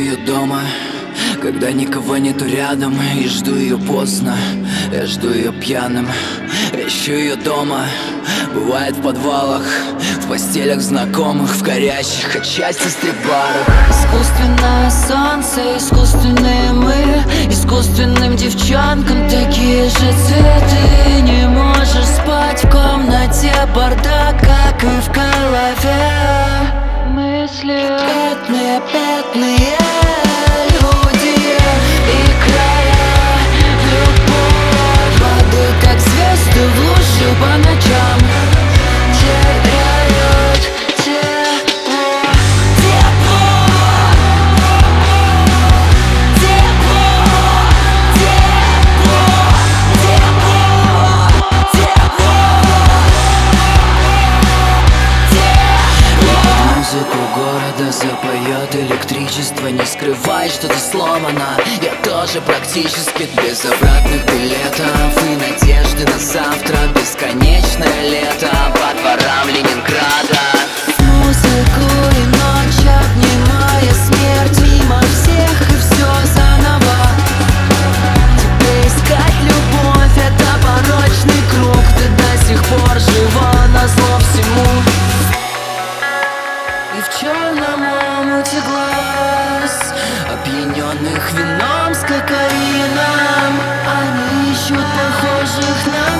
ее дома, когда никого нету рядом. И жду ее поздно, я жду ее пьяным. Ищу ее дома, бывает в подвалах, в постелях знакомых, в горящих от счастья стрип-барах. Искусственное солнце, искусственные мы, искусственным девчонкам такие же цветы. Не можешь спать в комнате, бардак, как и в голове. Мысли бедные, бедные люди и края. Любовь воды, как звезды в луже по ночам теряют тепло. Музыку города запоет электричество. Не скрывай, что ты сломана. Я тоже практически без обратных билетов и надежды на завтра. Бесконечное лето по дворам Ленинграда. Музыку и ночь, обнимая смерть мимо всех, и все заново. Тебе искать любовь — это порочный круг. Ты до сих пор жива назло всему. И в черном омуте глаз, Опьяненных вином с кокаином, они ищут похожих на